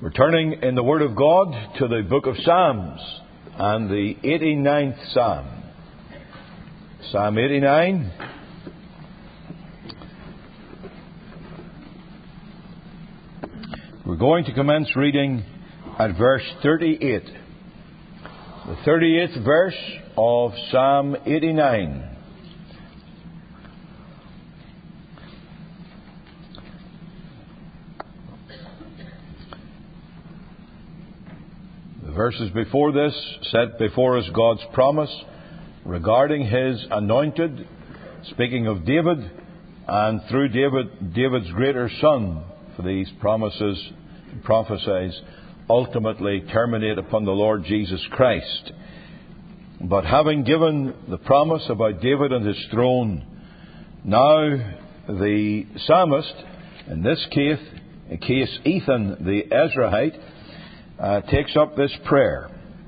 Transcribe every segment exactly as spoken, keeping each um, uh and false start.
We're turning in the Word of God to the book of Psalms and the eighty-ninth Psalm. Psalm eighty-nine. We're going to commence reading at verse thirty-eight. The thirty-eighth verse of Psalm eighty-nine. The verses before this set before us God's promise regarding His anointed, speaking of David, and through David, David's greater son, for these promises and prophecies ultimately terminate upon the Lord Jesus Christ. But having given the promise about David and his throne, now the psalmist, in this case, in case Ethan the Ezrahite, uh, takes up this prayer.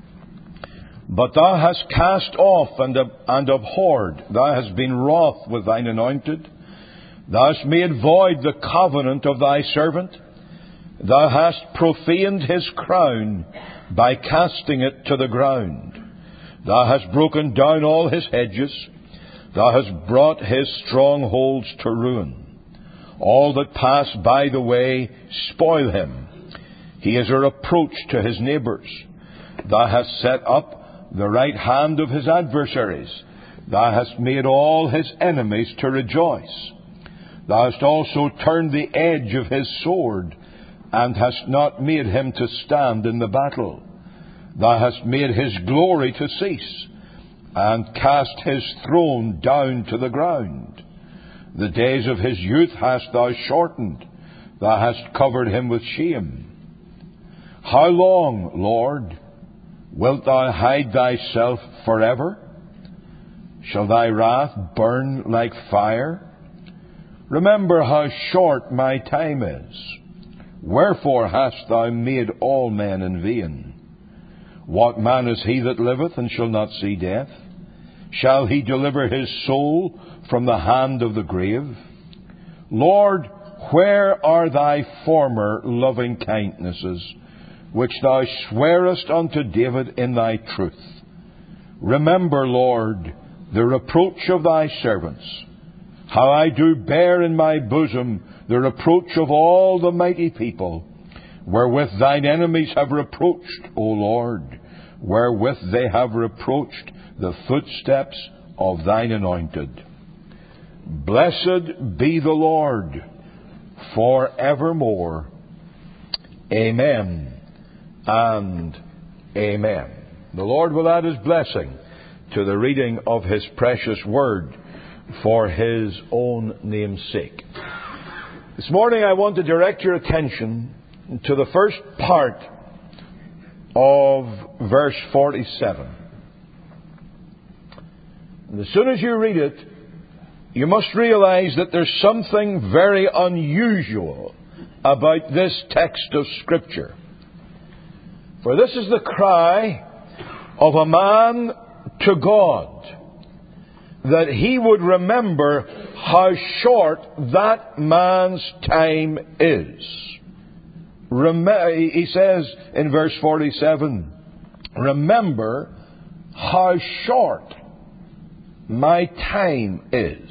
But thou hast cast off and, ab- and abhorred, thou hast been wroth with thine anointed, thou hast made void the covenant of thy servant, thou hast profaned his crown by casting it to the ground. Thou hast broken down all his hedges, thou hast brought his strongholds to ruin. All that pass by the way spoil him. He is a reproach to his neighbours. Thou hast set up the right hand of his adversaries. Thou hast made all his enemies to rejoice. Thou hast also turned the edge of his sword, and hast not made him to stand in the battle. Thou hast made his glory to cease, and cast his throne down to the ground. The days of his youth hast thou shortened. Thou hast covered him with shame. How long, Lord, wilt thou hide thyself forever? Shall thy wrath burn like fire? Remember how short my time is. Wherefore hast thou made all men in vain? What man is he that liveth and shall not see death? Shall he deliver his soul from the hand of the grave? Lord, where are thy former loving kindnesses, which thou swearest unto David in thy truth? Remember, Lord, the reproach of thy servants, how I do bear in my bosom the reproach of all the mighty people, wherewith thine enemies have reproached, O Lord, wherewith they have reproached the footsteps of thine anointed. Blessed be the Lord for evermore. Amen and amen. The Lord will add His blessing to the reading of His precious word for His own name's sake. This morning I want to direct your attention to the first part of verse forty-seven. And as soon as you read it, you must realize that there's something very unusual about this text of Scripture. For this is the cry of a man to God, that he would remember how short that man's time is. Rem- he says in verse forty-seven, remember how short my time is.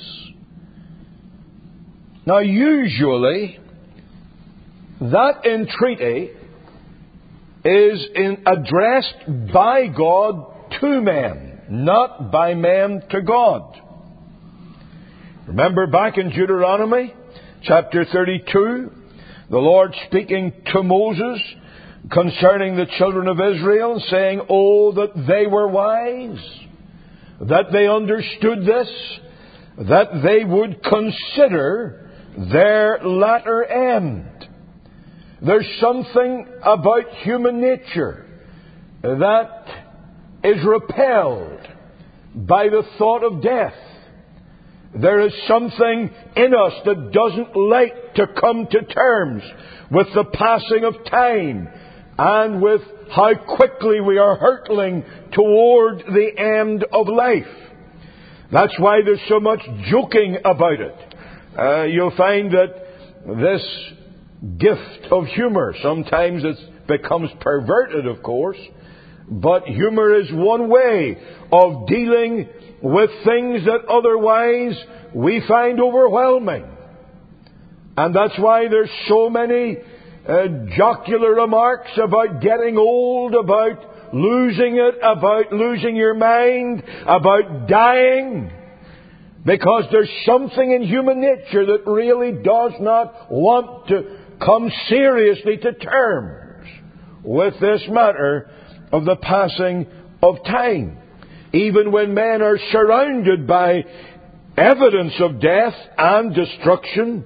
Now usually that entreaty is in, addressed by God to men, not by men to God. Remember back in Deuteronomy chapter thirty-two, the Lord speaking to Moses concerning the children of Israel, saying, oh, that they were wise, that they understood this, that they would consider their latter end. There's something about human nature that is repelled by the thought of death. There is something in us that doesn't like to come to terms with the passing of time and with how quickly we are hurtling toward the end of life. That's why there's so much joking about it. Uh, you'll find that this gift of humour, sometimes it's becomes perverted, of course. But humour is one way of dealing with things that otherwise we find overwhelming. And that's why there's so many uh, jocular remarks about getting old, about losing it, about losing your mind, about dying. Because there's something in human nature that really does not want to come seriously to terms with this matter of the passing of time. Even when men are surrounded by evidence of death and destruction,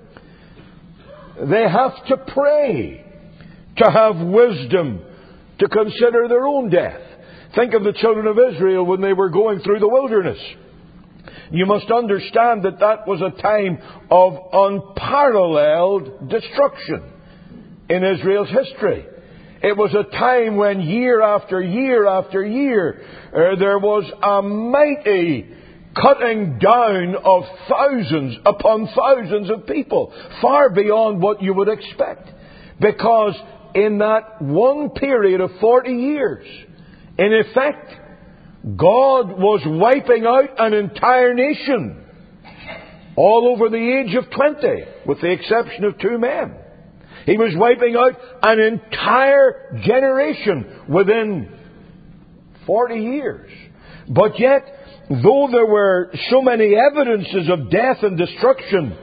they have to pray to have wisdom to consider their own death. Think of the children of Israel when they were going through the wilderness. You must understand that that was a time of unparalleled destruction in Israel's history. It was a time when year after year after year uh, there was a mighty cutting down of thousands upon thousands of people, far beyond what you would expect. Because in that one period of forty years, in effect, God was wiping out an entire nation all over the age of twenty, with the exception of two men. He was wiping out an entire generation within forty years. But yet, though there were so many evidences of death and destruction,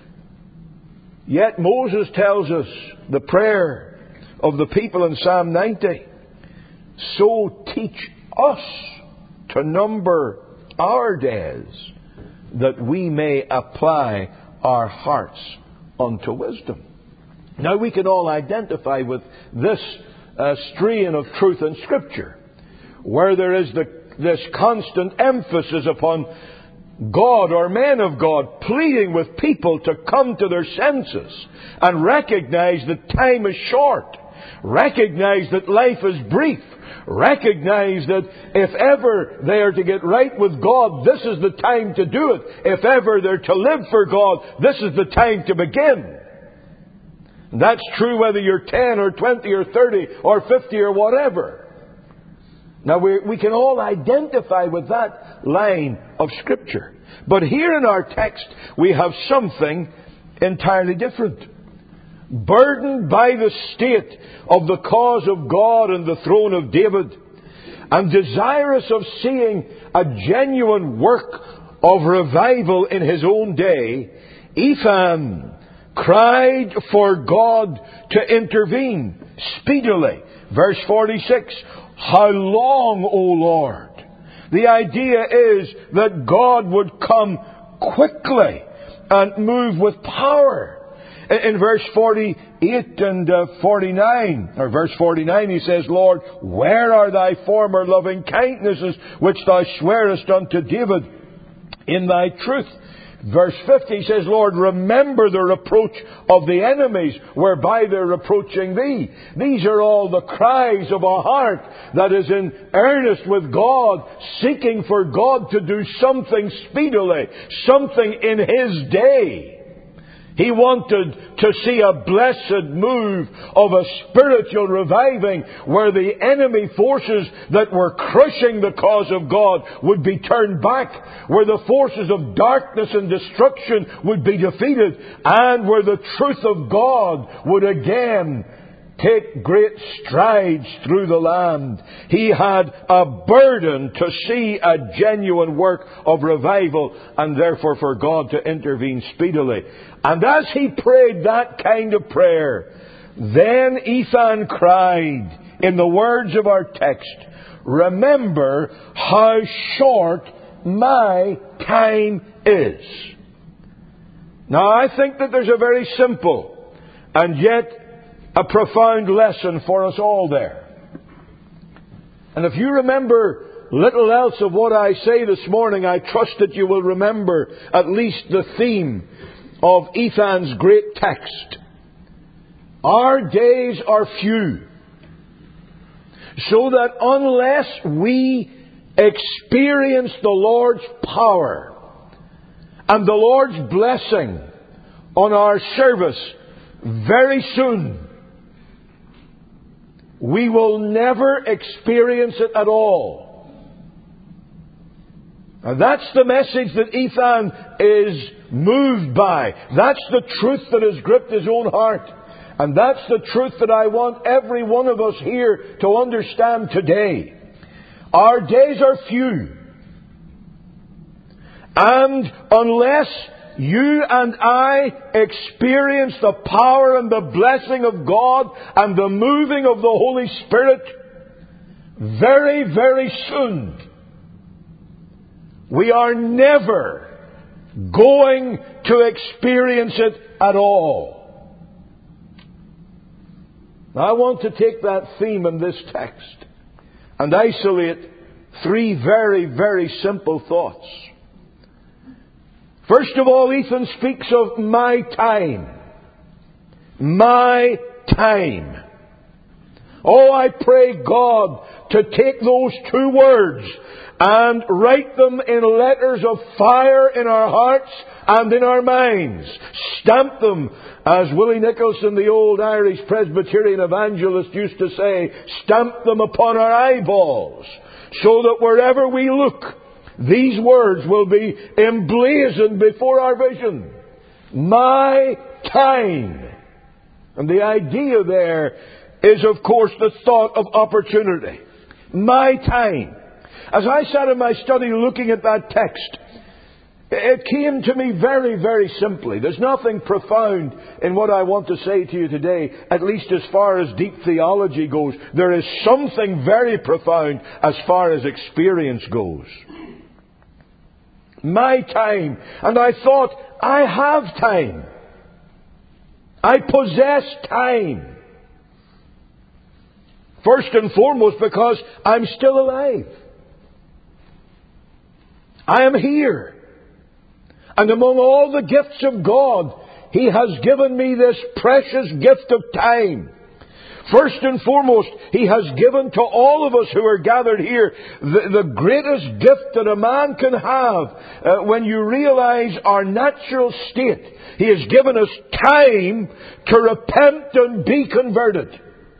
yet Moses tells us the prayer of the people in Psalm ninety, so teach us to number our days, that we may apply our hearts unto wisdom. Now we can all identify with this uh, strain of truth in Scripture, where there is the, this constant emphasis upon God or men of God pleading with people to come to their senses and recognize that time is short, recognize that life is brief, recognize that if ever they are to get right with God, this is the time to do it. If ever they're to live for God, this is the time to begin. That's true whether you're ten or twenty or thirty or fifty or whatever. Now we, we can all identify with that line of Scripture. But here in our text we have something entirely different. Burdened by the state of the cause of God and the throne of David, and desirous of seeing a genuine work of revival in his own day, Ethan cried for God to intervene speedily. Verse forty-six, how long, O Lord? The idea is that God would come quickly and move with power. In verse forty-eight and uh, forty-nine, or verse forty-nine, he says, Lord, where are thy former loving kindnesses, which thou swearest unto David in thy truth? Verse fifty says, Lord, remember the reproach of the enemies whereby they're reproaching thee. These are all the cries of a heart that is in earnest with God, seeking for God to do something speedily, something in His day. He wanted to see a blessed move of a spiritual reviving where the enemy forces that were crushing the cause of God would be turned back, where the forces of darkness and destruction would be defeated, and where the truth of God would again take great strides through the land. He had a burden to see a genuine work of revival, and therefore for God to intervene speedily. And as he prayed that kind of prayer, then Ethan cried, in the words of our text, remember how short my time is. Now I think that there's a very simple and yet a profound lesson for us all there. And if you remember little else of what I say this morning, I trust that you will remember at least the theme of Ethan's great text. Our days are few, so that unless we experience the Lord's power and the Lord's blessing on our service very soon, we will never experience it at all. And that's the message that Ethan is moved by. That's the truth that has gripped his own heart. And that's the truth that I want every one of us here to understand today. Our days are few. And unless you and I experience the power and the blessing of God and the moving of the Holy Spirit, very, very soon, we are never going to experience it at all. Now, I want to take that theme in this text and isolate three very, very simple thoughts. First of all, Ethan speaks of my time. My time. Oh, I pray God to take those two words and write them in letters of fire in our hearts and in our minds. Stamp them, as Willie Nicholson, the old Irish Presbyterian evangelist, used to say, stamp them upon our eyeballs, so that wherever we look, these words will be emblazoned before our vision. My time. And the idea there is, of course, the thought of opportunity. My time. As I sat in my study looking at that text, it came to me very, very simply. There's nothing profound in what I want to say to you today, at least as far as deep theology goes. There is something very profound as far as experience goes. My time. And I thought, I have time. I possess time. First and foremost because I'm still alive. I am here. And among all the gifts of God, He has given me this precious gift of time. First and foremost, He has given to all of us who are gathered here the, the greatest gift that a man can have uh, when you realize our natural state. He has given us time to repent and be converted.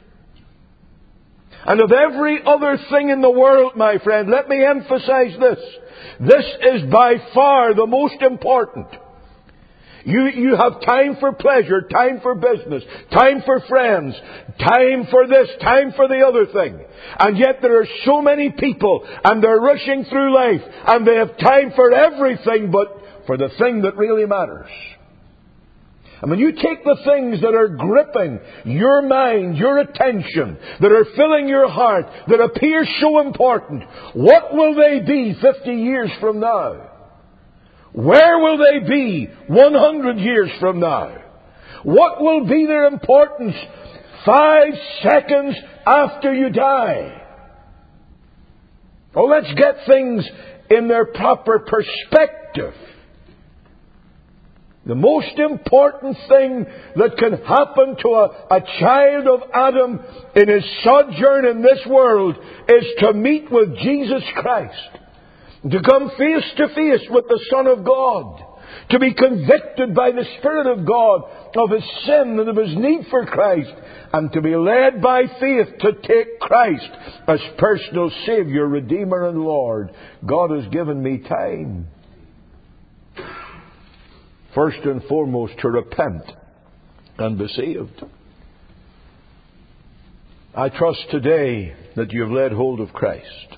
And of every other thing in the world, my friend, let me emphasize this. This is by far the most important. You, you have time for pleasure, time for business, time for friends, time for this, time for the other thing. And yet there are so many people, and they're rushing through life, and they have time for everything but for the thing that really matters. And when you take the things that are gripping your mind, your attention, that are filling your heart, that appear so important, what will they be fifty years from now? Where will they be one hundred years from now? What will be their importance five seconds after you die? Oh, let's get things in their proper perspective. The most important thing that can happen to a, a child of Adam in his sojourn in this world is to meet with Jesus Christ. To come face to face with the Son of God. To be convicted by the Spirit of God of his sin and of his need for Christ. And to be led by faith to take Christ as personal Savior, Redeemer and Lord. God has given me time. First and foremost, to repent and be saved. I trust today that you have laid hold of Christ.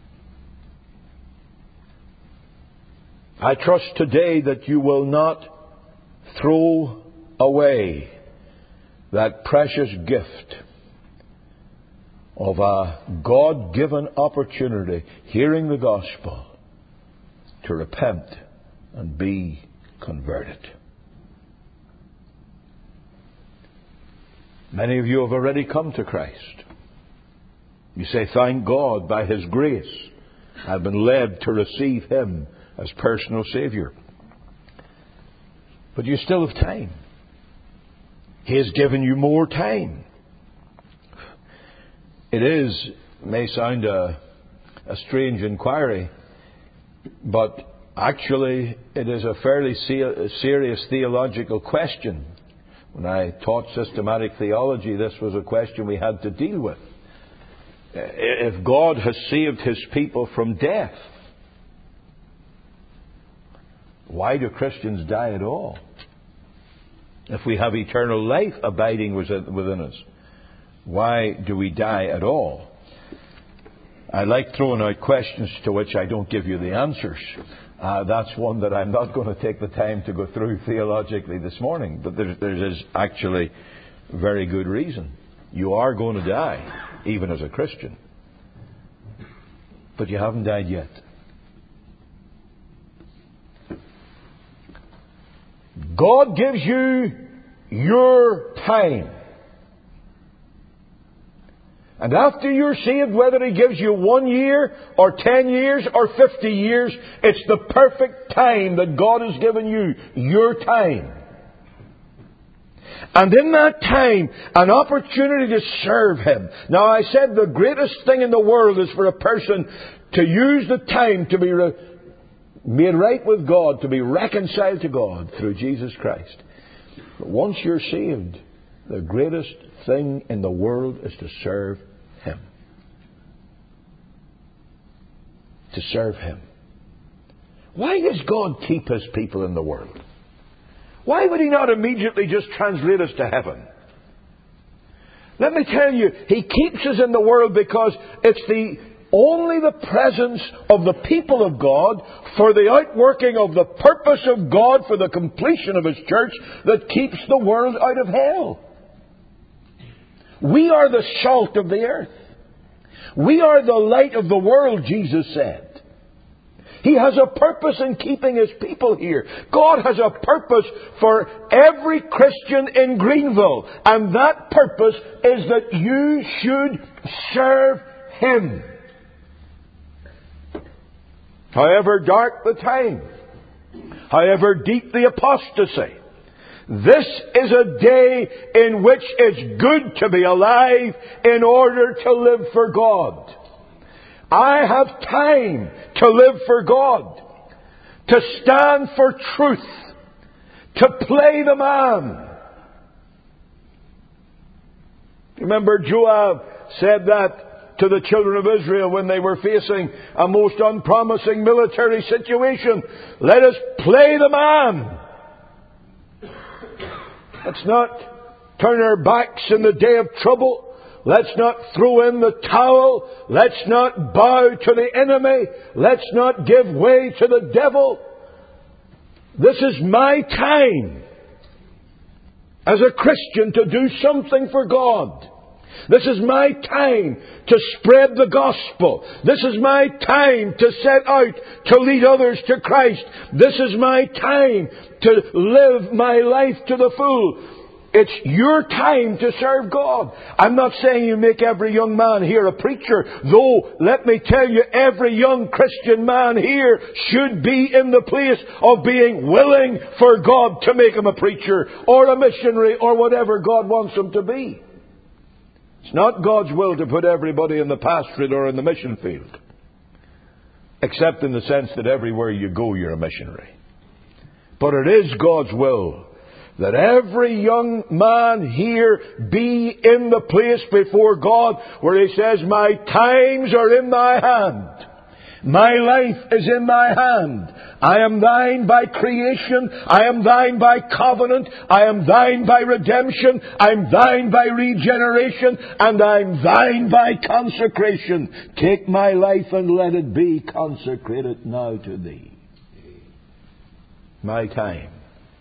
I trust today that you will not throw away that precious gift of a God-given opportunity, hearing the gospel, to repent and be converted. Many of you have already come to Christ. You say, thank God, by His grace, I've been led to receive Him as personal Savior. But you still have time. He has given you more time. It is, may sound a, a strange inquiry, but actually, it is a fairly serious theological question. When I taught systematic theology, this was a question we had to deal with. If God has saved His people from death, why do Christians die at all? If we have eternal life abiding within us, why do we die at all? I like throwing out questions to which I don't give you the answers. Uh, that's one that I'm not going to take the time to go through theologically this morning. But there, there is actually very good reason. You are going to die, even as a Christian. But you haven't died yet. God gives you your time. And after you're saved, whether He gives you one year or ten years or fifty years, it's the perfect time that God has given you, your time. And in that time, an opportunity to serve Him. Now, I said the greatest thing in the world is for a person to use the time to be re- made right with God, to be reconciled to God through Jesus Christ. But once you're saved, the greatest thing in the world is to serve Him. To serve Him. Why does God keep His people in the world? Why would He not immediately just translate us to heaven? Let me tell you, He keeps us in the world because it's the only the presence of the people of God for the outworking of the purpose of God for the completion of His church that keeps the world out of hell. We are the salt of the earth. We are the light of the world, Jesus said. He has a purpose in keeping His people here. God has a purpose for every Christian in Greenville. And that purpose is that you should serve Him. However dark the time, however deep the apostasy, this is a day in which it's good to be alive in order to live for God. I have time to live for God, to stand for truth, to play the man. Remember, Joab said that to the children of Israel when they were facing a most unpromising military situation. Let us play the man. Let's not turn our backs in the day of trouble. Let's not throw in the towel. Let's not bow to the enemy. Let's not give way to the devil. This is my time as a Christian to do something for God. This is my time to spread the gospel. This is my time to set out to lead others to Christ. This is my time to live my life to the full. It's your time to serve God. I'm not saying you make every young man here a preacher, though let me tell you, every young Christian man here should be in the place of being willing for God to make him a preacher or a missionary or whatever God wants him to be. It's not God's will to put everybody in the pastorate or in the mission field, except in the sense that everywhere you go you're a missionary. But it is God's will that every young man here be in the place before God where He says, my times are in Thy hand. My life is in Thy hand. I am Thine by creation. I am Thine by covenant. I am Thine by redemption. I'm Thine by regeneration. And I'm Thine by consecration. Take my life and let it be consecrated now to Thee. My time.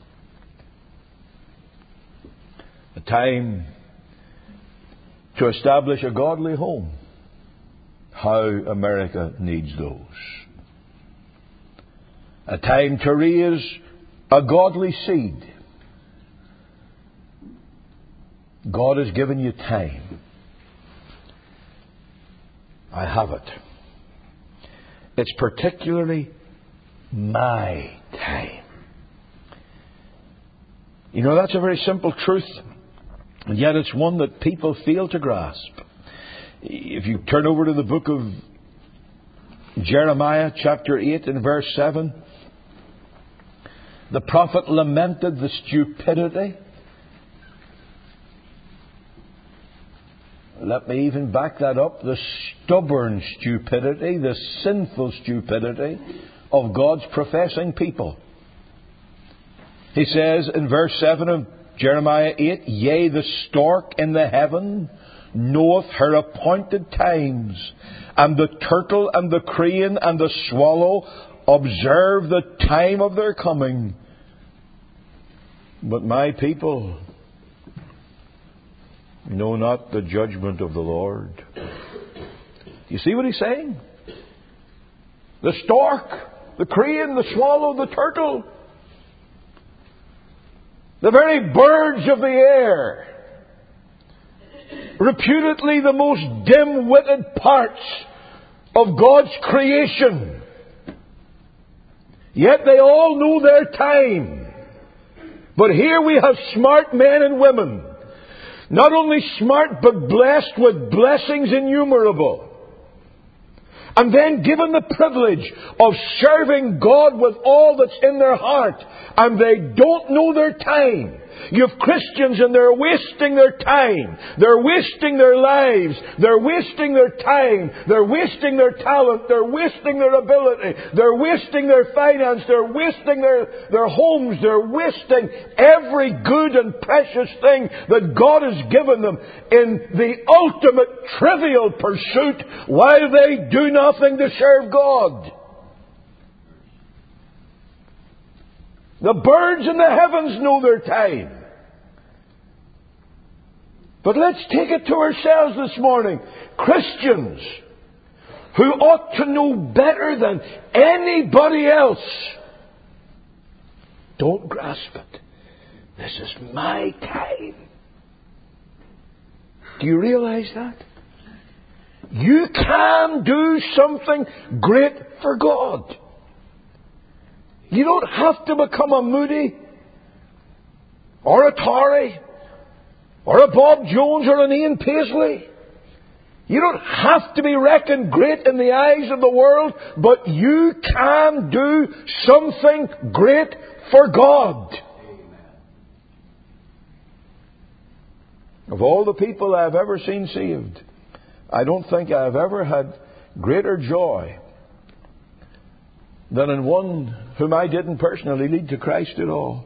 A time to establish a godly home. How America needs those. A time to raise a godly seed. God has given you time. I have it. It's particularly my time. You know, that's a very simple truth, and yet it's one that people fail to grasp. If you turn over to the book of Jeremiah, chapter eight and verse seven, the prophet lamented the stupidity let me even back that up, the stubborn stupidity, the sinful stupidity of God's professing people. He says in verse seven of Jeremiah eight, "Yea, the stork in the heaven knoweth her appointed times, and the turtle and the crane and the swallow observe the time of their coming. But my people know not the judgment of the Lord." You see what he's saying? The stork, the crane, the swallow, the turtle, the very birds of the air, reputedly the most dim-witted parts of God's creation, yet they all know their time. But here we have smart men and women, not only smart but blessed with blessings innumerable, and then given the privilege of serving God with all that's in their heart, and they don't know their time. You have Christians and they're wasting their time. They're wasting their lives. They're wasting their time. They're wasting their talent. They're wasting their ability. They're wasting their finance. They're wasting their, their homes. They're wasting every good and precious thing that God has given them in the ultimate trivial pursuit while they do nothing to serve God. The birds in the heavens know their time. But let's take it to ourselves this morning. Christians who ought to know better than anybody else don't grasp it. This is my time. Do you realize that? You can do something great for God. You don't have to become a Moody or a Tory or a Bob Jones or an Ian Paisley. You don't have to be reckoned great in the eyes of the world, but you can do something great for God. Of all the people I've ever seen saved, I don't think I've ever had greater joy than in one whom I didn't personally lead to Christ at all.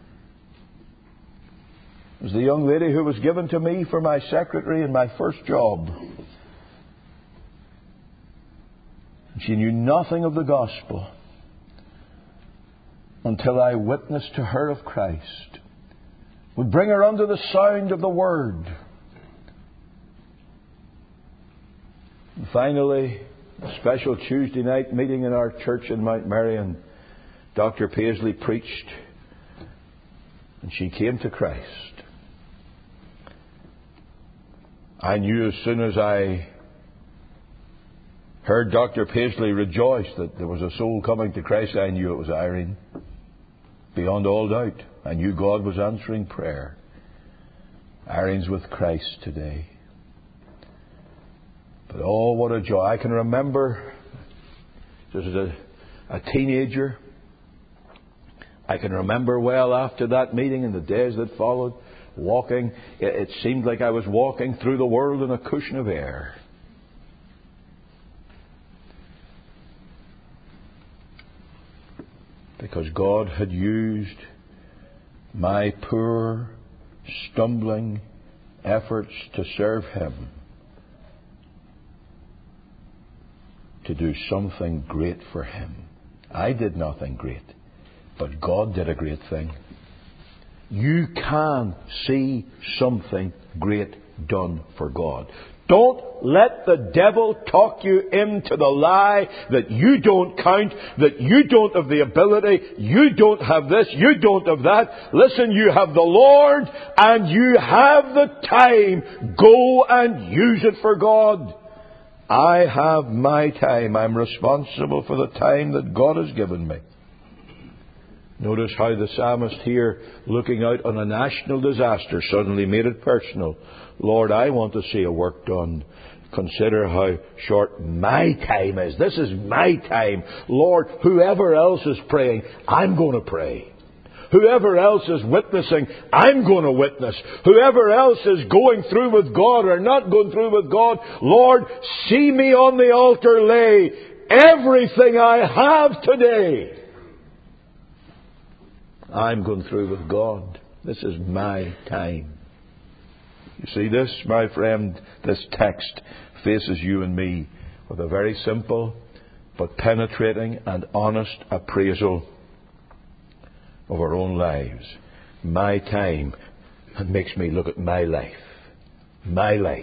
It was the young lady who was given to me for my secretary in my first job. She knew nothing of the gospel until I witnessed to her of Christ. Would bring her under the sound of the Word. And finally, a special Tuesday night meeting in our church in Mount Marion, Doctor Paisley preached, and she came to Christ. I knew as soon as I heard Doctor Paisley rejoice that there was a soul coming to Christ, I knew it was Irene. Beyond all doubt, I knew God was answering prayer. Irene's with Christ today. But oh, what a joy. I can remember, just as a, a teenager, I can remember well after that meeting and the days that followed, walking, it, it seemed like I was walking through the world in a cushion of air. Because God had used my poor, stumbling efforts to serve Him to do something great for Him. I did nothing great, but God did a great thing. You can see something great done for God. Don't let the devil talk you into the lie that you don't count, that you don't have the ability, you don't have this, you don't have that. Listen, you have the Lord and you have the time. Go and use it for God. I have my time. I'm responsible for the time that God has given me. Notice how the psalmist here, looking out on a national disaster, suddenly made it personal. Lord, I want to see a work done. Consider how short my time is. This is my time. Lord, whoever else is praying, I'm going to pray. Whoever else is witnessing, I'm going to witness. Whoever else is going through with God or not going through with God, Lord, see me on the altar lay everything I have today. I'm going through with God. This is my time. You see this, my friend? This text faces you and me with a very simple but penetrating and honest appraisal of our own lives. My time. It makes me look at my life. My life.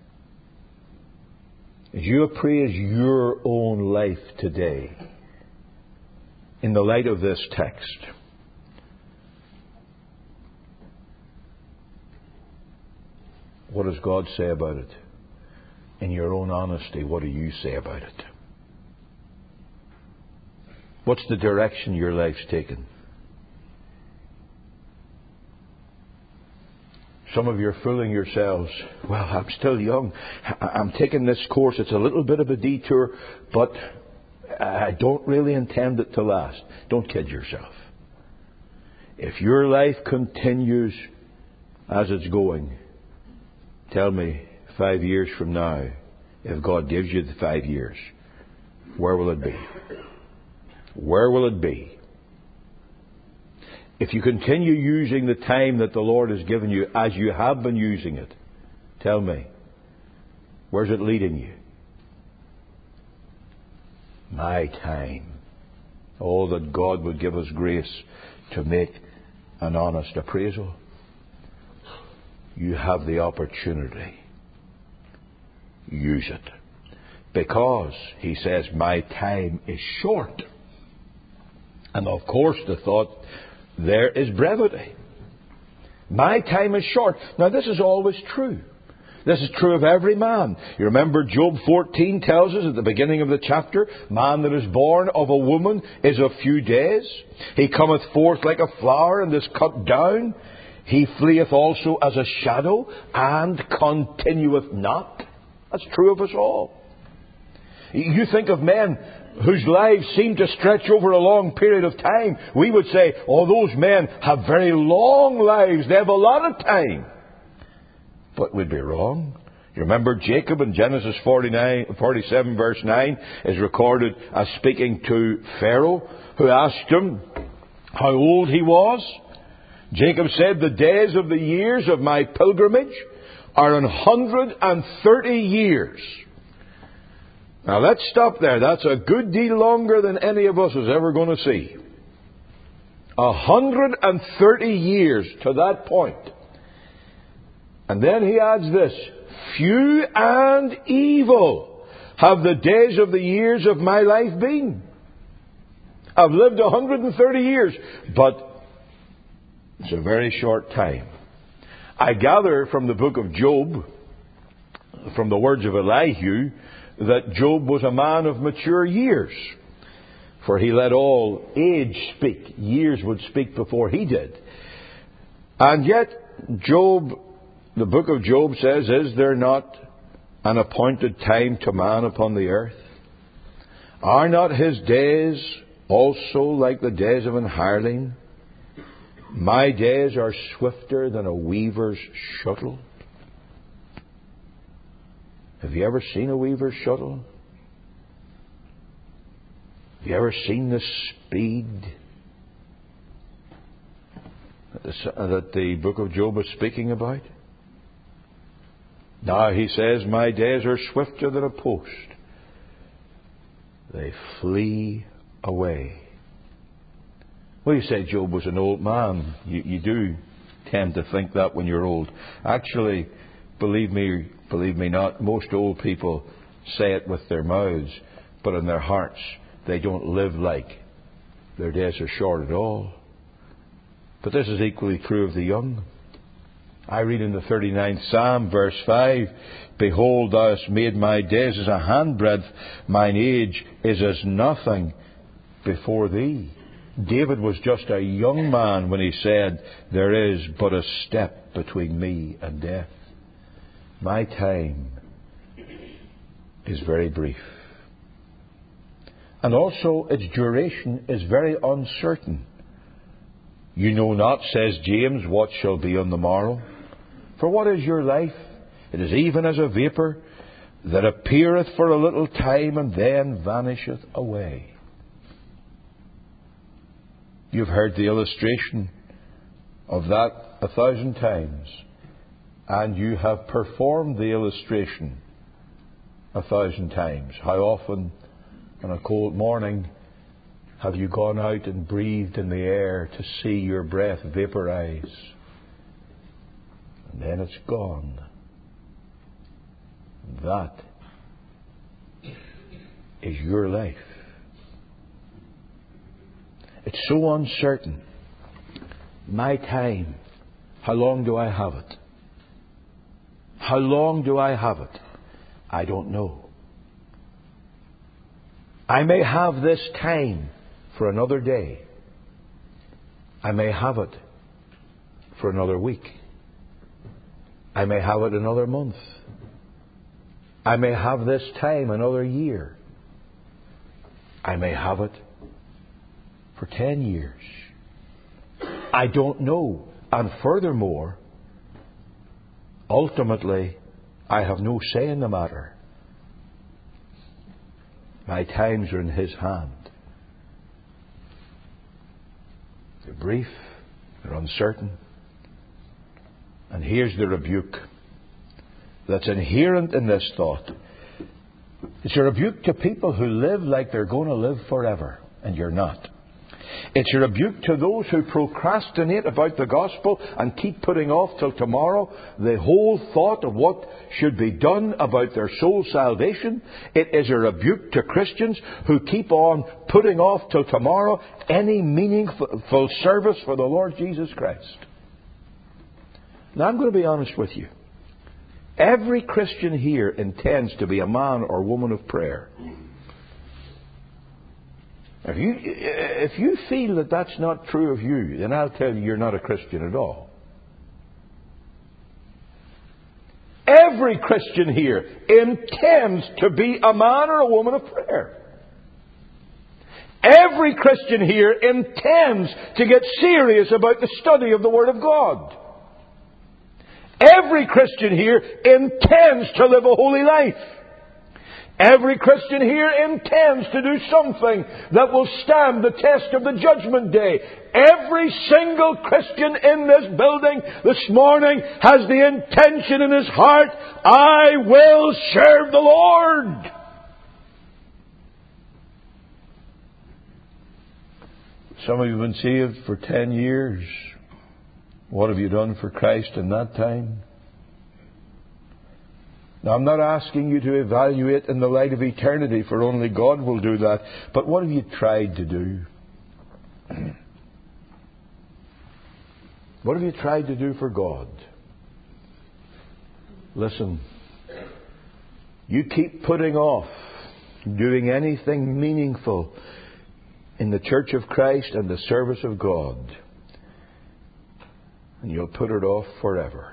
As you appraise your own life today, in the light of this text, what does God say about it? In your own honesty, what do you say about it? What's the direction your life's taken? Some of you are fooling yourselves. Well, I'm still young. I'm taking this course. It's a little bit of a detour, but I don't really intend it to last. Don't kid yourself. If your life continues as it's going, tell me, five years from now, if God gives you the five years, where will it be? Where will it be? If you continue using the time that the Lord has given you as you have been using it, tell me, where's it leading you? My time. Oh, that God would give us grace to make an honest appraisal. You have the opportunity. Use it. Because, he says, my time is short. And of course the thought there is brevity. My time is short. Now this is always true. This is true of every man. You remember Job fourteen tells us at the beginning of the chapter, man that is born of a woman is of few days. He cometh forth like a flower and is cut down. He fleeth also as a shadow and continueth not. That's true of us all. You think of men whose lives seem to stretch over a long period of time. We would say, oh, those men have very long lives. They have a lot of time. But we'd be wrong. You remember Jacob in Genesis forty-nine, forty-seven verse nine is recorded as speaking to Pharaoh, who asked him how old he was. Jacob said, the days of the years of my pilgrimage are an hundred and thirty years. Now let's stop there. That's a good deal longer than any of us is ever going to see. A hundred and thirty years to that point. And then he adds this, few and evil have the days of the years of my life been. I've lived a hundred and thirty years, but it's a very short time. I gather from the book of Job, from the words of Elihu, that Job was a man of mature years. For he let all age speak. Years would speak before he did. And yet, Job, the book of Job says, is there not an appointed time to man upon the earth? Are not his days also like the days of an hireling? My days are swifter than a weaver's shuttle. Have you ever seen a weaver's shuttle? Have you ever seen the speed that the book of Job is speaking about? Now he says, my days are swifter than a post. They flee away. Well, you say Job was an old man. You, you do tend to think that when you're old. Actually, believe me, believe me not, most old people say it with their mouths, but in their hearts they don't live like their days are short at all. But this is equally true of the young. I read in the thirty-ninth Psalm, verse five, behold, thou hast made my days as a handbreadth, mine age is as nothing before thee. David was just a young man when he said, there is but a step between me and death. My time is very brief. And also its duration is very uncertain. You know not, says James, what shall be on the morrow. For what is your life? It is even as a vapour that appeareth for a little time and then vanisheth away. You've heard the illustration of that a thousand times, and you have performed the illustration a thousand times. How often on a cold morning have you gone out and breathed in the air to see your breath vaporize? And then it's gone. That is your life. It's so uncertain. My time, how long do I have it? How long do I have it? I don't know. I may have this time for another day. I may have it for another week. I may have it another month. I may have this time another year. I may have it for ten years. I don't know. And furthermore, ultimately, I have no say in the matter. My times are in His hand. They're brief, they're uncertain. And here's the rebuke that's inherent in this thought. It's a rebuke to people who live like they're going to live forever, and you're not. It's a rebuke to those who procrastinate about the gospel and keep putting off till tomorrow the whole thought of what should be done about their soul salvation. It is a rebuke to Christians who keep on putting off till tomorrow any meaningful service for the Lord Jesus Christ. Now, I'm going to be honest with you. Every Christian here intends to be a man or woman of prayer. If you, if you feel that that's not true of you, then I'll tell you you're not a Christian at all. Every Christian here intends to be a man or a woman of prayer. Every Christian here intends to get serious about the study of the Word of God. Every Christian here intends to live a holy life. Every Christian here intends to do something that will stand the test of the judgment day. Every single Christian in this building this morning has the intention in his heart, I will serve the Lord. Some of you have been saved for ten years. What have you done for Christ in that time? Now, I'm not asking you to evaluate in the light of eternity, for only God will do that. But what have you tried to do? What have you tried to do for God? Listen, you keep putting off doing anything meaningful in the Church of Christ and the service of God, and you'll put it off forever.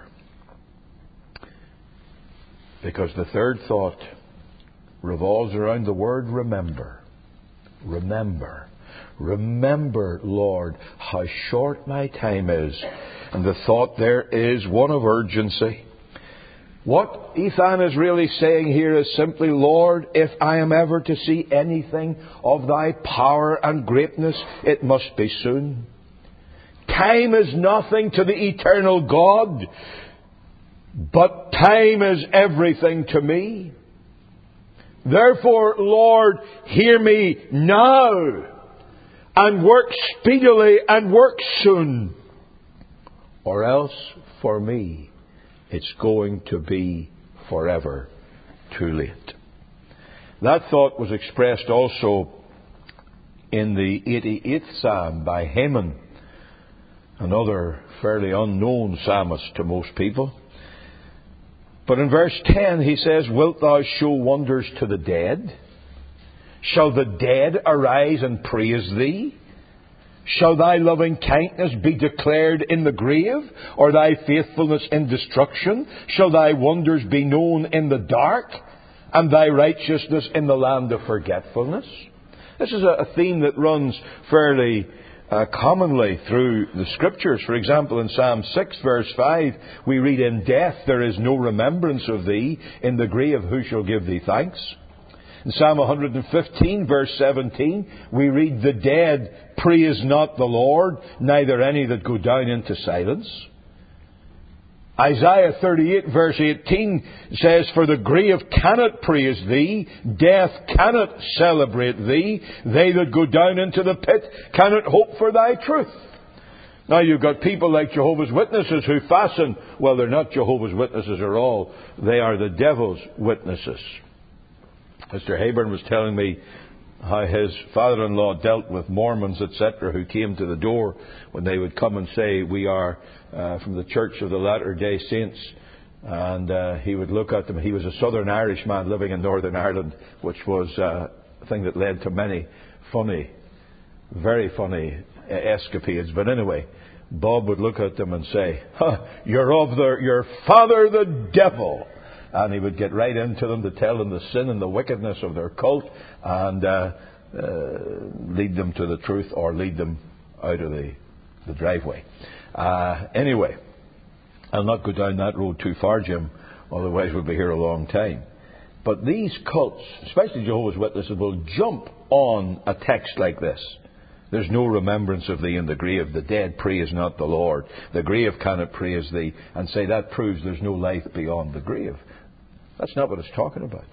Because the third thought revolves around the word remember. Remember. Remember, Lord, how short my time is. And the thought there is one of urgency. What Ethan is really saying here is simply, Lord, if I am ever to see anything of Thy power and greatness, it must be soon. Time is nothing to the eternal God, but time is everything to me. Therefore, Lord, hear me now, and work speedily and work soon, or else for me it's going to be forever too late. That thought was expressed also in the eighty-eighth Psalm by Heman, another fairly unknown psalmist to most people. But in verse ten he says, Wilt thou show wonders to the dead? Shall the dead arise and praise thee? Shall thy loving kindness be declared in the grave, or thy faithfulness in destruction? Shall thy wonders be known in the dark, and thy righteousness in the land of forgetfulness? This is a theme that runs fairly uh, commonly through the Scriptures. For example, in Psalm six, verse five, we read, "In death there is no remembrance of thee. In the grave who shall give thee thanks?" In Psalm one hundred fifteen, verse seventeen, we read, "The dead praise not the Lord, neither any that go down into silence." Isaiah thirty-eight, verse eighteen says, "For the grave cannot praise thee, death cannot celebrate thee, they that go down into the pit cannot hope for thy truth." Now you've got people like Jehovah's Witnesses who fasten, well, they're not Jehovah's Witnesses at all, they are the devil's witnesses. Mister Hayburn was telling me how his father-in-law dealt with Mormons, et cetera, who came to the door when they would come and say, "We are uh, from the Church of the Latter-day Saints." And uh, he would look at them. He was a Southern Irish man living in Northern Ireland, which was uh, a thing that led to many funny, very funny uh, escapades. But anyway, Bob would look at them and say, huh, "You're of the, your father the devil." And he would get right into them to tell them the sin and the wickedness of their cult and uh, uh, lead them to the truth or lead them out of the, the driveway. Uh, anyway, I'll not go down that road too far, Jim, otherwise we'll be here a long time. But these cults, especially Jehovah's Witnesses, will jump on a text like this. "There's no remembrance of thee in the grave. The dead praise not the Lord. The grave cannot praise thee," and say that proves there's no life beyond the grave. That's not what it's talking about.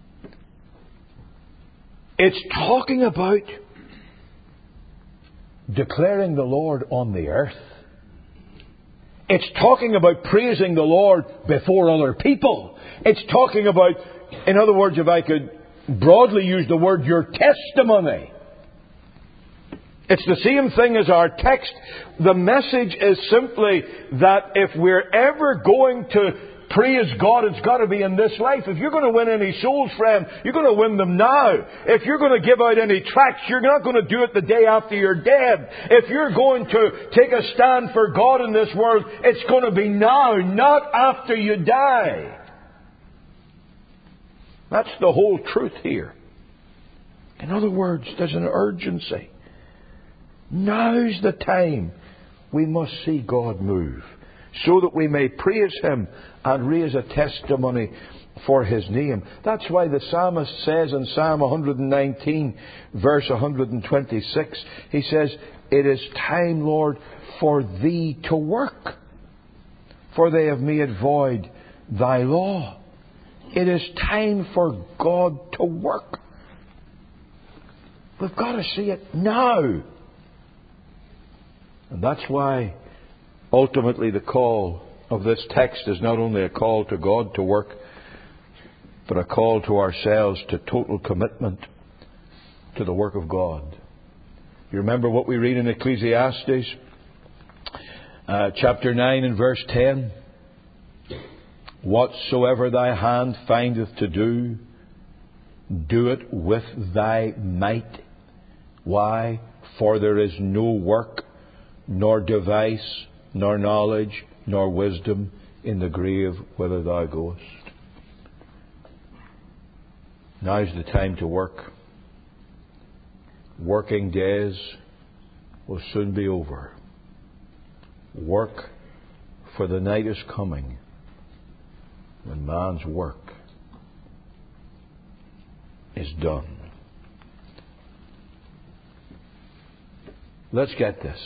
It's talking about declaring the Lord on the earth. It's talking about praising the Lord before other people. It's talking about, in other words, if I could broadly use the word, your testimony. It's the same thing as our text. The message is simply that if we're ever going to praise God, it's got to be in this life. If you're going to win any souls, friend, you're going to win them now. If you're going to give out any tracts, you're not going to do it the day after you're dead. If you're going to take a stand for God in this world, it's going to be now, not after you die. That's the whole truth here. In other words, there's an urgency. Now's the time we must see God move, so that we may praise Him and raise a testimony for His name. That's why the psalmist says in Psalm one nineteen, verse one twenty-six, he says, "It is time, Lord, for Thee to work, for they have made void Thy law." It is time for God to work. We've got to see it now. And that's why ultimately the call of this text is not only a call to God to work, but a call to ourselves to total commitment to the work of God. You remember what we read in Ecclesiastes uh, chapter nine and verse ten? "Whatsoever thy hand findeth to do, do it with thy might." Why? "For there is no work, nor device, nor knowledge, nor wisdom in the grave whither thou goest." Now's the time to work. Working days will soon be over. Work, for the night is coming when man's work is done. Let's get this.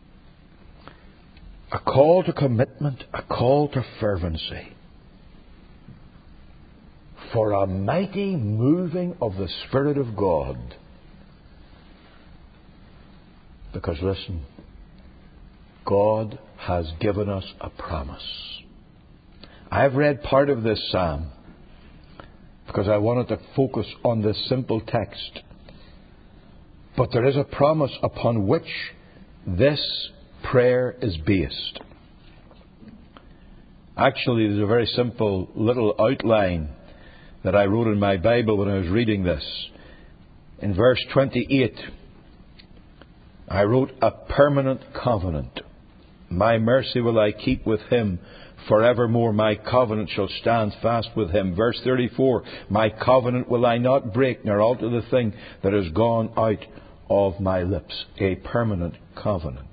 A call to commitment, a call to fervency, for a mighty moving of the Spirit of God. Because listen, God has given us a promise. I've read part of this psalm because I wanted to focus on this simple text. But there is a promise upon which this prayer is based. Actually, there's a very simple little outline that I wrote in my Bible when I was reading this. In verse twenty-eight, I wrote, "A permanent covenant. My mercy will I keep with him. Forevermore my covenant shall stand fast with him." Verse thirty-four, "My covenant will I not break, nor alter the thing that has gone out of my lips. A permanent covenant.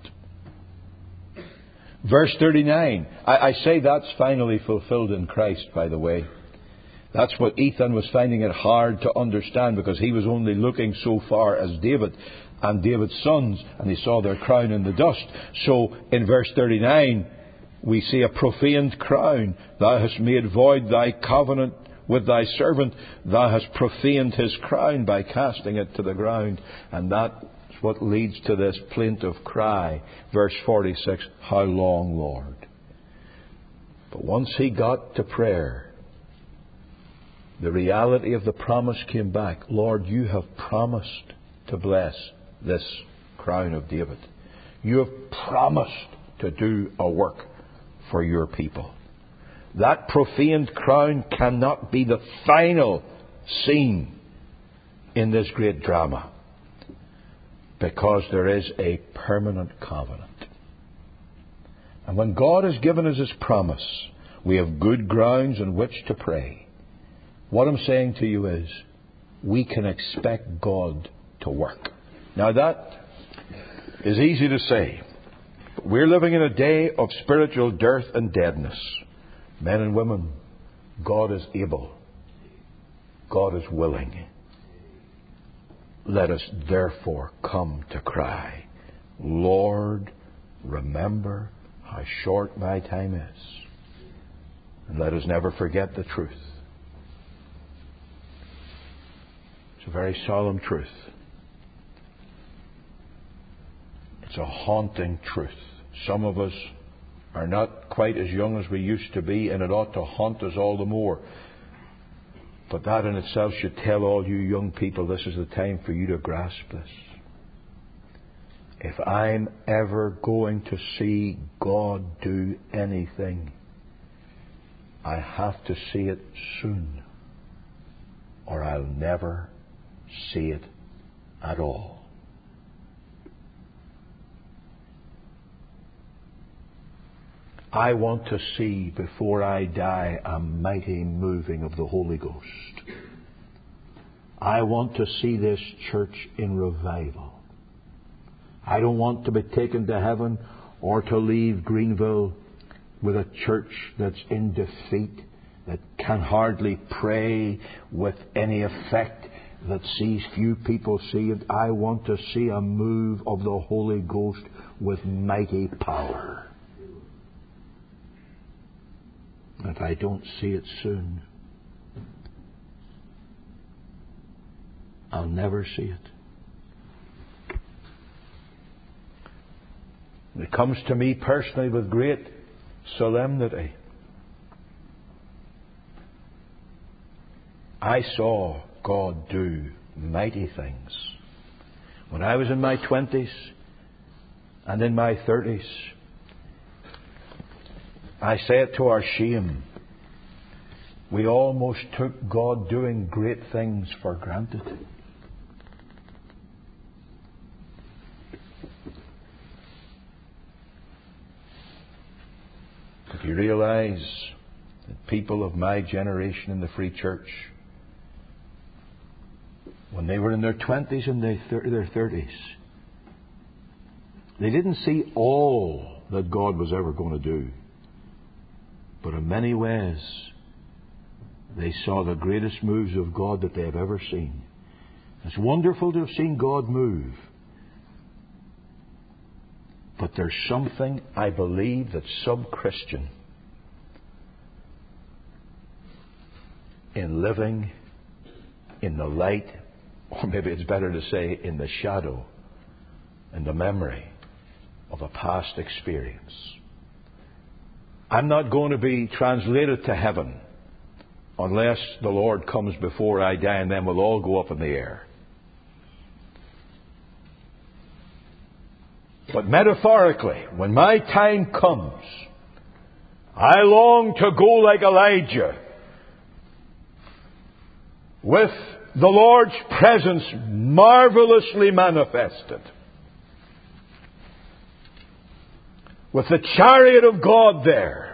Verse thirty-nine. I, I say that's finally fulfilled in Christ, by the way. That's what Ethan was finding it hard to understand, because he was only looking so far as David and David's sons, and he saw their crown in the dust. So in verse thirty-nine, we see a profaned crown. Thou hast made void thy covenant with thy servant. Thou hast profaned his crown by casting it to the ground. And that's what leads to this plaintive cry. Verse forty-six, how long, Lord? But once he got to prayer, the reality of the promise came back. Lord, you have promised to bless this crown of David. You have promised to do a work for your people. That profaned crown cannot be the final scene in this great drama, because there is a permanent covenant. And when God has given us His promise, we have good grounds on which to pray. What I'm saying to you is, we can expect God to work. Now that is easy to say. But we're living in a day of spiritual dearth and deadness. Men and women, God is able. God is willing. Let us therefore come to cry, Lord, remember how short my time is. And let us never forget the truth. It's a very solemn truth. It's a haunting truth. Some of us are not quite as young as we used to be, and it ought to haunt us all the more. But that in itself should tell all you young people, this is the time for you to grasp this. If I'm ever going to see God do anything, I have to see it soon, or I'll never see it at all. I want to see, before I die, a mighty moving of the Holy Ghost. I want to see this church in revival. I don't want to be taken to heaven or to leave Greenville with a church that's in defeat, that can hardly pray with any effect, that sees few people saved. I want to see a move of the Holy Ghost with mighty power. If I don't see it soon, I'll never see it. It comes to me personally with great solemnity. I saw God do mighty things when I was in my twenties and in my thirties. I say it to our shame. We almost took God doing great things for granted. If you realize that people of my generation in the Free Church, when they were in their twenties and their thirties, they didn't see all that God was ever going to do. But in many ways, they saw the greatest moves of God that they have ever seen. It's wonderful to have seen God move. But there's something, I believe, that's sub-Christian in living in the light, or maybe it's better to say in the shadow, in the memory of a past experience. I'm not going to be translated to heaven unless the Lord comes before I die, and then we'll all go up in the air. But metaphorically, when my time comes, I long to go like Elijah, with the Lord's presence marvelously manifested, with the chariot of God there,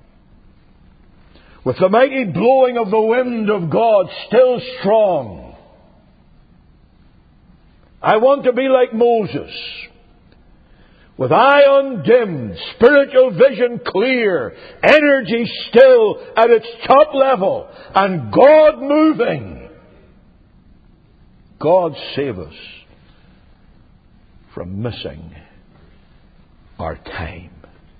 with the mighty blowing of the wind of God still strong, I want to be like Moses, with eye undimmed, spiritual vision clear, energy still at its top level, and God moving. God save us from missing our time.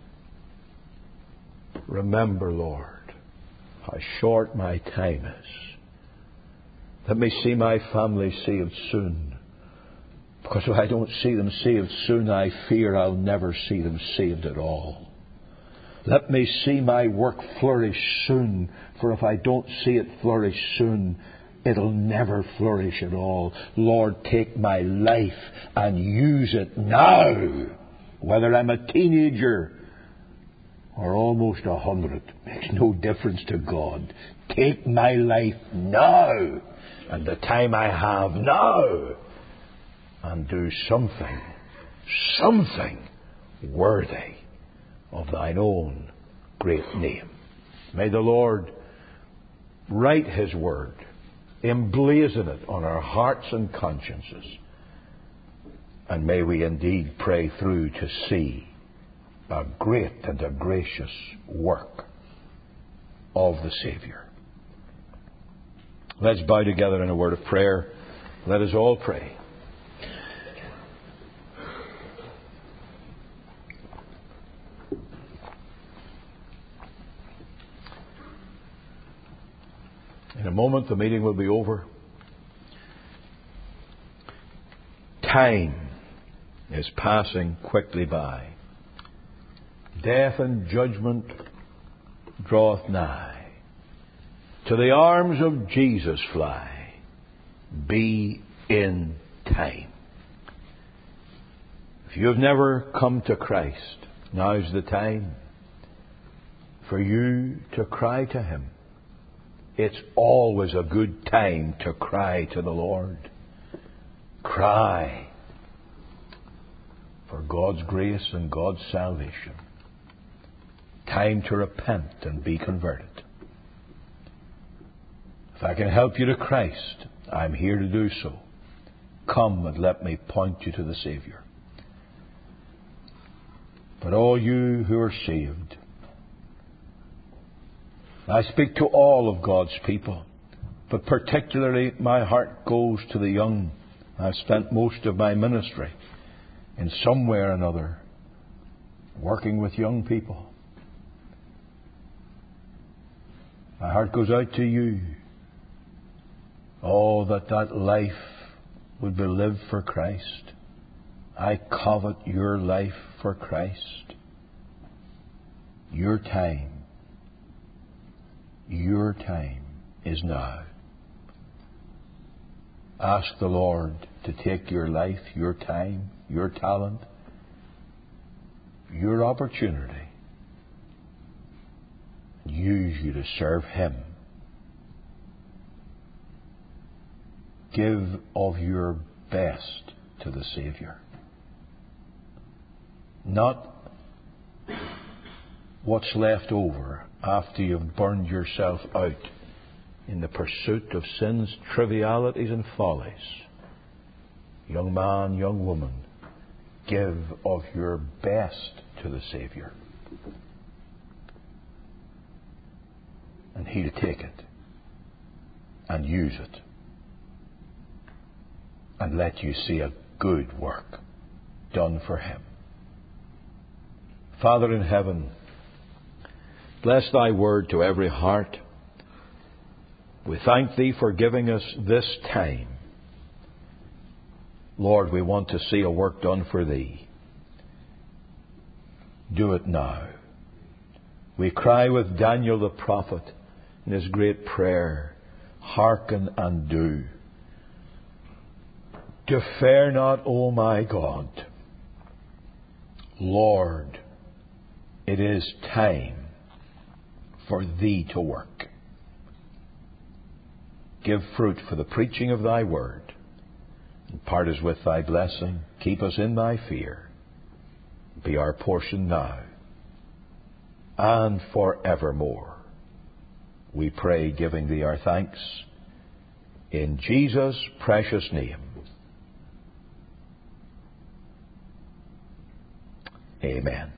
Remember, Lord, how short my time is. Let me see my family saved soon. Because if I don't see them saved soon, I fear I'll never see them saved at all. Let me see my work flourish soon, for if I don't see it flourish soon, it'll never flourish at all. Lord, take my life and use it now. Whether I'm a teenager or almost a hundred, makes no difference to God. Take my life now, and the time I have now, and do something, something worthy of thine own great name. May the Lord write His word, emblazon it on our hearts and consciences, and may we indeed pray through to see a great and a gracious work of the Saviour. Let's bow together in a word of prayer. Let us all pray. In a moment the meeting will be over. Time is passing quickly by. Death and judgment draweth nigh. To the arms of Jesus fly. Be in time. If you have never come to Christ, now's the time for you to cry to Him. It's always a good time to cry to the Lord. Cry for God's grace and God's salvation. Time to repent and be converted. If I can help you to Christ, I'm here to do so. Come and let me point you to the Saviour. But all you who are saved, I speak to all of God's people, but particularly my heart goes to the young. I've spent most of my ministry in some way or another working with young people. My heart goes out to you. Oh, that that life would be lived for Christ. I covet your life for Christ. Your time, your time is now. Ask the Lord to take your life, your time, your talent, your opportunity, and use you to serve Him. Give of your best to the Saviour. Not what's left over after you've burned yourself out in the pursuit of sin's trivialities and follies. Young man, young woman, give of your best to the Saviour. And He'll take it and use it and let you see a good work done for Him. Father in heaven, bless Thy word to every heart. We thank Thee for giving us this time. Lord, we want to see a work done for Thee. Do it now. We cry with Daniel the prophet in his great prayer, hearken and do. Defer not, O my God. Lord, it is time for Thee to work. Give fruit for the preaching of Thy word. Impart us with Thy blessing. Keep us in Thy fear. Be our portion now and forevermore. We pray, giving Thee our thanks in Jesus' precious name. Amen.